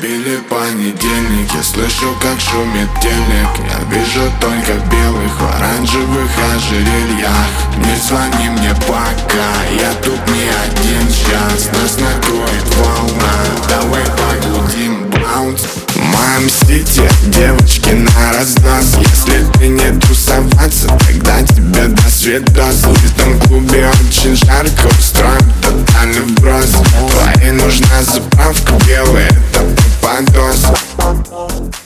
Пробили понедельник, я слышу, как шумит телек. Я вижу только белых в оранжевых ожерельях. Не звони мне пока, я тут не один. Сейчас нас накроет волна, давай погудим баунс. В моем сити девочки на разнос. Если ты не тусоваться, тогда тебе до свидос. В этом клубе очень жарко, устроим тотальный вброс. Твоей нужна заправка, белая, это попадос.